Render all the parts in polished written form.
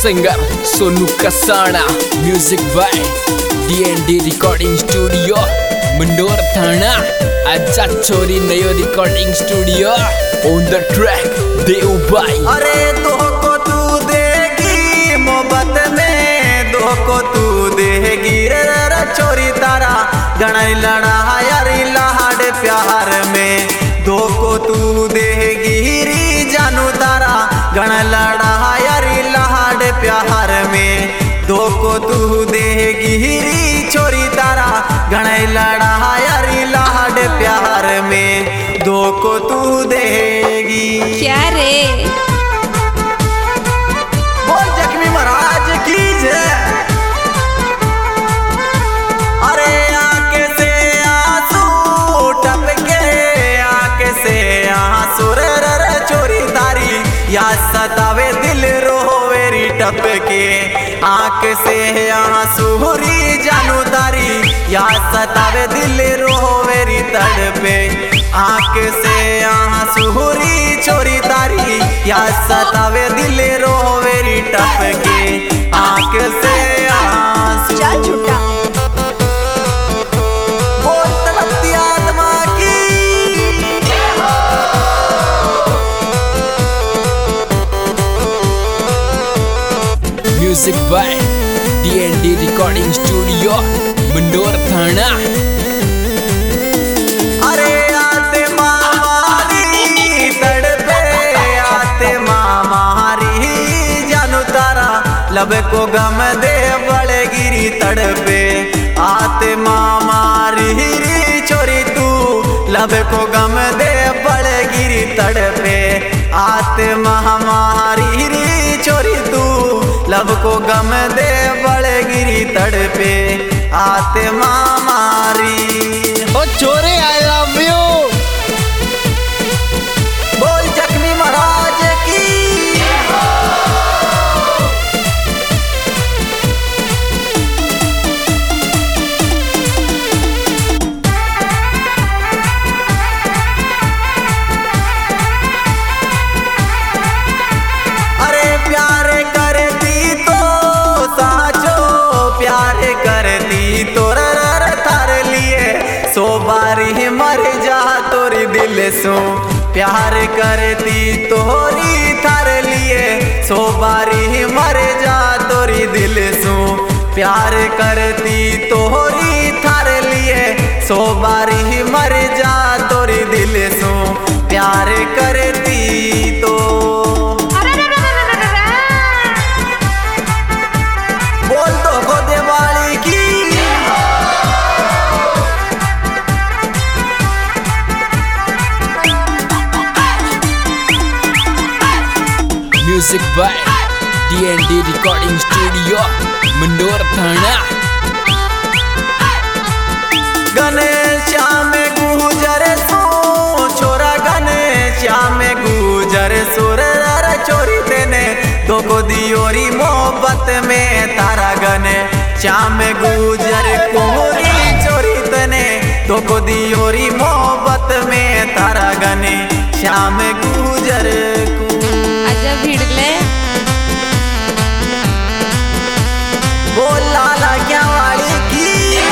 Singer Sonu Kasana, music by D&D recording studio Mandor थाना। आजा छोरी नयो recording studio on the track Dev भाई। अरे दो को तू देगी मोहब्बत में, दो को तू देगी रे छोरी तारा गणाई लड़ा यारी लाड प्यार में। दो को तू देगी री जानू तारा गण लड़ा यारी लाड प्यार में। दो को तू देगी री छोरी तारा गण लड़ा यारी लाड प्यार में। दो को तू देगी क्या रे बोल जख्मी महाराज की जय। अरे आंख से आंसू टपके, आंख से आंसू रे चोरी तारी या सतावे दिल रोवेरी टपके। आंख से आंसू री जानू तारी या सतावे दिल रोवेरी तड़पे। आंख से आंसू री छोरी तारी या सतावे दिल रोवेरी टपके। आंख से आंसू चल झूठा। बोल तड़पती आत्मा की music by D&D recording studio Mandor थाना। अरे आते मारी तड़पे, आते मारी जानू तारा लब को गम दे बड़े गिरी तड़पे। आते मारी छोरी तू लब को गम दे बड़े गिरी तड़पे। आते महामारी छोरी तू लब को गम दे बड़े गिरी तड़पे। आते मारी ओ चोरे आई लव यू। बोल जख्मी महाराज की अरे प्यार करती तो साचो, प्यार करती तो थार लिए सो बारी मर जा तोरी दिल सो। प्यार करती तोरी थार लिए सो बारी मर जा तोरी दिल सो। प्यार करती तोरी थार लिए सो बारी मर जा तोरी दिल सो। प्यार करती तो बोल तो को दिवाली की music by D&D recording studio Mandor थाना। गणेश्याम गुजर सो छोरा, गणेश्याम गुजर सुर चोरी तेने दो को दियोरी मोहब्बत में तारा। गणेश्याम गुजर कोरी चोरी तेने दो को दियोरी मोहब्बत में तारा। गणेश्याम गुजर को आजा भिड़ले बोल लाला क्या वाली की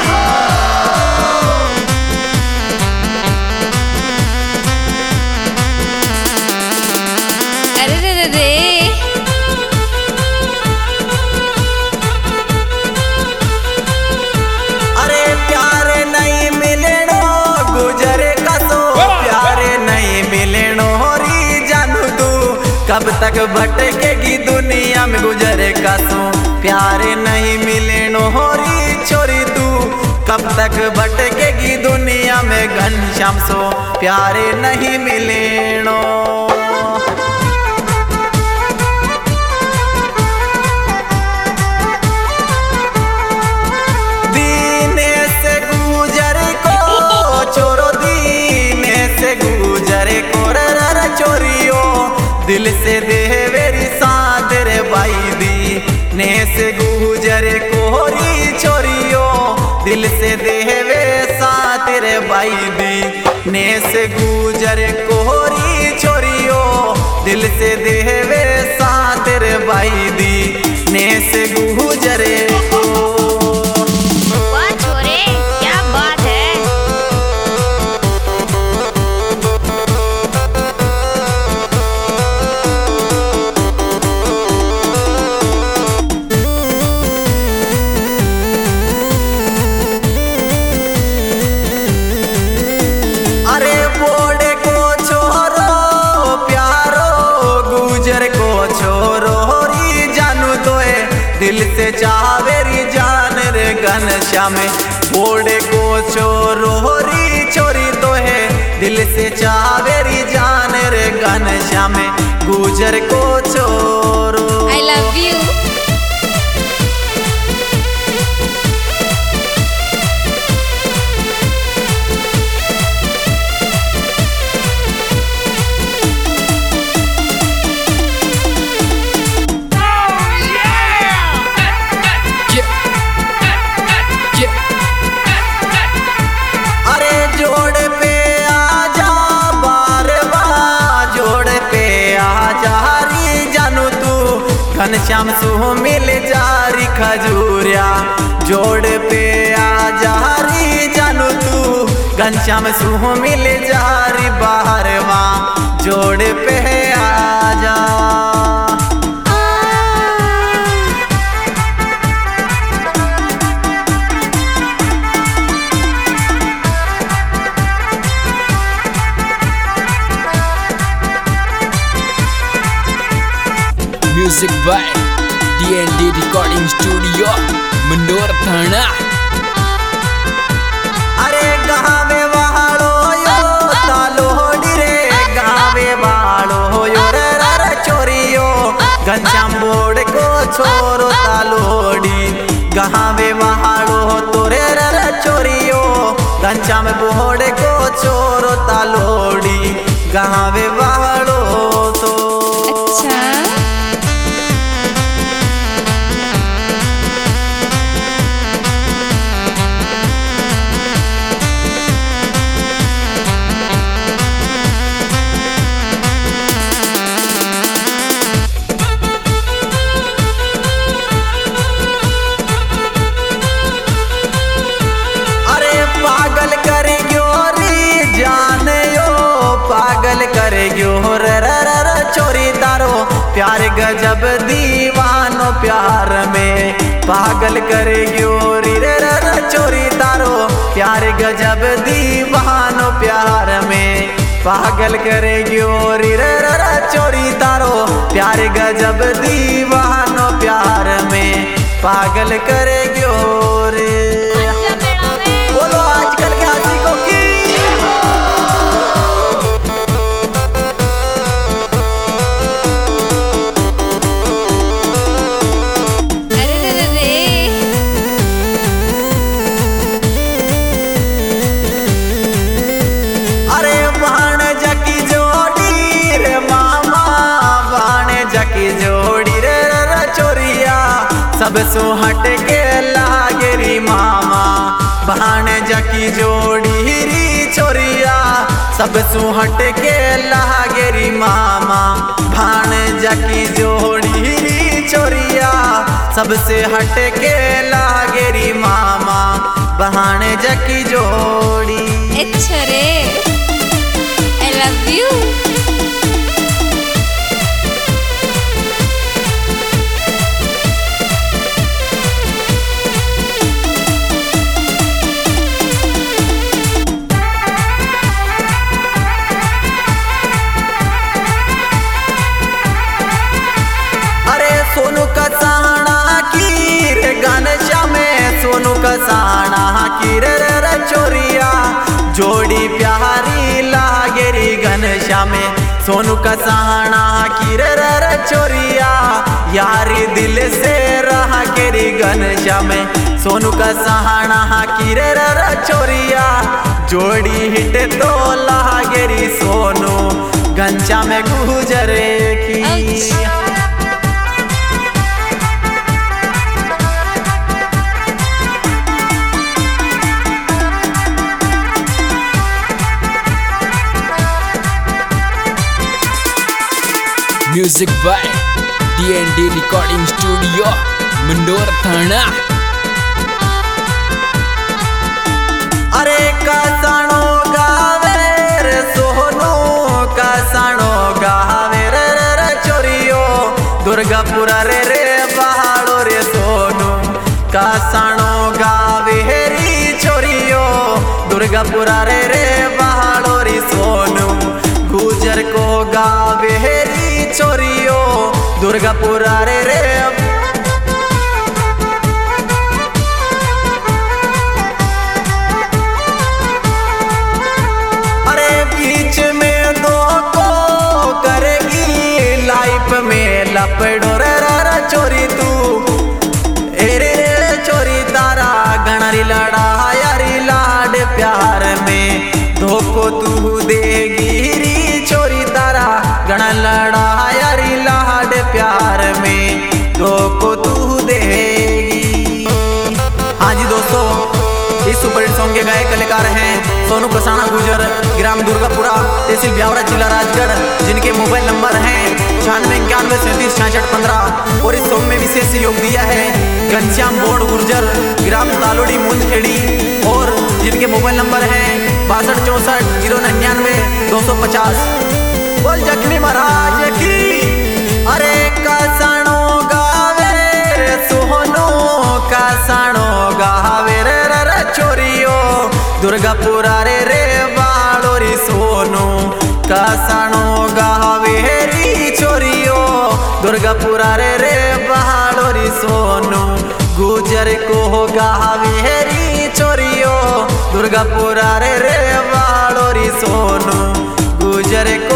अरे रे रे रे अरे प्यार नहीं मिलनो गुजरे कसो, प्यार नहीं मिलनो री जानू तू कब तक भटकेगी दुनिया में गुजरे कसो। प्यार नहीं मिलनो री छोरी तू कब तक भटकेगी दुनिया में घनश्याम सो। प्यार नहीं मिलनो दिल से देवेरी साथ रे भाई दी ने से गुजरे कोरी छोरियो। दिल से देवे साथ रे भाई दी ने से गुजरे कोरी छोरियो। दिल से देवे साथ रे भाई दी ने से गुजरे को। वाह छोरे क्या बात है। अरे बोड़े को छोरो प्यारो गुजर को छोरो री जानू तोए दिल से चावेरी जान रे घनश्याम। बोड़े को छोरो री छोरी तोहे दिल से चावेरी जान रे घनश्याम गुजर को छोरो। I love you. अरे जोड़ पे आजा बार बार जोड़ पे आजा री जानू तू घनश्याम सु मिल जारी खजूरिया। जोड़ पे आजा री जानू तू घनश्याम सु मिल जारी बाहरवा जोड़ पे आजा। Music by DND recording studio Mandor थाना। अरे गावे वालो यो तालोडी रे गावे वालो यो रे रे चोरियो घनश्याम बोड़ को छोरो तालोडी। गावे वालो तोरे रे चोरियो घनश्याम बोड़ को छोरो तालोडी। गावे वालो तो अच्छा पागल करे गयो रे जान यो पागल करे गयो रे रे चोरी तारो प्यार गजब दीवानो प्यार में। पागल करे गयो रे रे चोरी तारो प्यार गजब दीवानो प्यार में। पागल करे गयो रे रे चोरी तारो प्यार गजब दीवानो प्यार में। पागल करे गयो रे। बोलो आजकल के हाथी को की। अरे रे रे अरे बाण जकी जोड़ी रे मामा बाण जकी जोड़ी रे रे चोरिया सब सो हट के लागेरी मामा। बाण जकी जोड़ी री छोरिया सब सु हट के लागेरी मामा। भाण जकी जोड़ी री छोरिया सबसे हट के लागेरी मामा। भाण जकी जोड़ी अच्छा रे I love you. Sonu Kasana की रे घनश्याम सोनू कसाना की रे रे चोरिया जोड़ी प्यारी लागेरी घनश्याम। सोनू कसाना की रे रे चोरिया यारी दिल से रहा केरी घनश्याम। सोनू कसाना की रे रे चोरिया जोड़ी हिट तो लागेरी सोनू घनश्याम गुजरे की। Music by DND recording studio Mandor थाना। अरे कसाणो गावे रे सोनू कसाणो गावे रे चोरियो दुर्गापुरा रे बहाड़ो रे सोनू कसाणो गावे री चोरियो दुर्गापुरा रे बहाड़ो रे सोनू गुजर को गावे री चोरियो दुर्गापुरा रे लपड़ो रे चोरी तू एरे चोरी तारा गणरी लड़ा यारी लाड प्यार में धोखो तू देगी री चोरी तारा गण लड़ा यारी लाड प्यार में धोखो तू देगी। हाँ जी दोस्तों, इस सुपरहिट सॉन्ग के गायक कलाकार हैं सोनू कसाणा गुजर, ग्राम दुर्गापुरा, तहसील ब्यावरा, जिला राजगढ़, जिनके मोबाइल नंबर हैं 9691376615। और इस सॉन्ग में विशेष सहयोग दिया है घनश्याम बोर्ड गुर्जर, ग्राम तालोड़ी मुंजखेड़ी, और जिनके मोबाइल नंबर हैं 6264099250। बोल जखनी महाराज की। अरे कसाणो गावे रे सोहनो कसाणो गावे रे चोरियो दुर्गापुरा रे बाड़ो रे सोनू कसाणो गावे री चोरियो दुर्गापुरा रे बहाड़ो रे सोनू गुजर को गावे री चोरियो दुर्गापुरा रे बहाड़ो रे सोनू गुजर